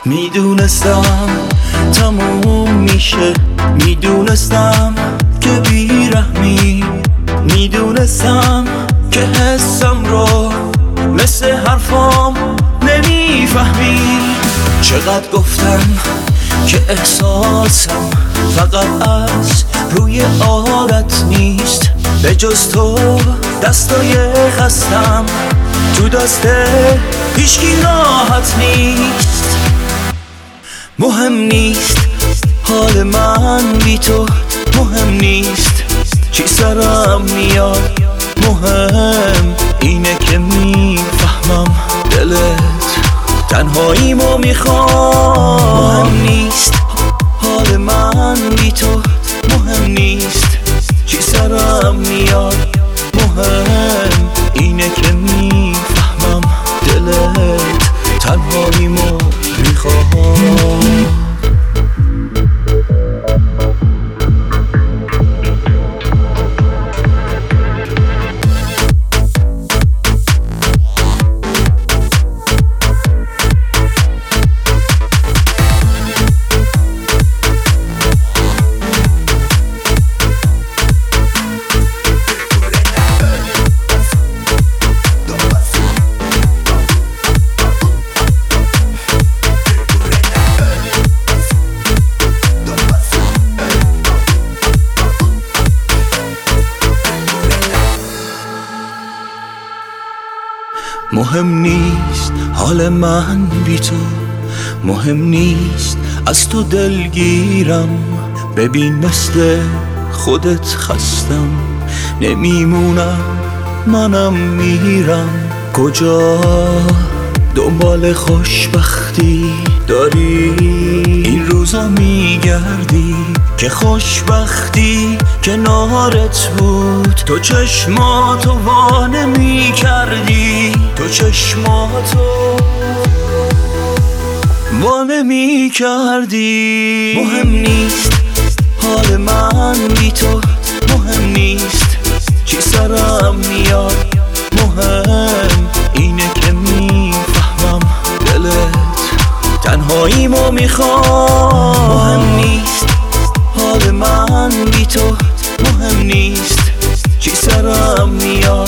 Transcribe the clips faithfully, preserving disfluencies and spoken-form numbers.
میدونستم تموم میشه، میدونستم که بیرحمی، میدونستم که حسم رو مثل حرفام نمیفهمی. چقدر گفتم که احساسم فقط از روی عادت نیست، به جز تو دستای خستم تو دست هیچکی راحت نیست. مهم نیست حال من بی تو، مهم نیست چی سرم میاد، مهم اینه که میفهمم دلت تنهاییمو میخوام. مهم نیست حال من بی تو، مهم نیست چی سرم میاد، مهم اینه که میفهمم دلت تنهاییمو میخوام. مهم نیست حال من بی تو، مهم نیست از تو دلگیرم. ببین مثل خودت خستم نمیمونم، منم میرم. کجا دنبال خوشبختی داری این روزا میگردی، که خوشبختی کنارت بود. تو چشماتو وا نمی‌کردی، تو چشماتو وا نمی‌کردی. مهم نیست حال من بی تو، مهم نیست چی سرم میاد، مهم اینه که میفهمم دلت تنهاییمو میخوام. مهم نیست حال من بی تو، مهم نیست چی سرم میاد،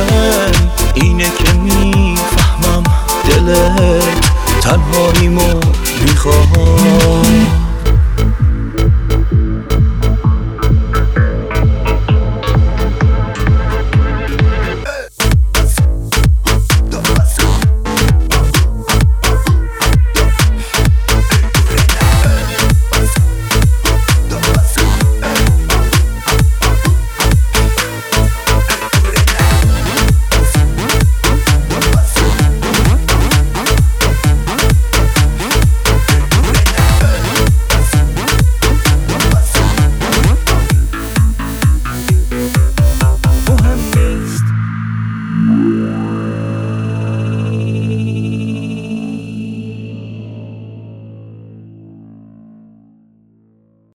مهم اینه که میفهمم دلت تنهاییمو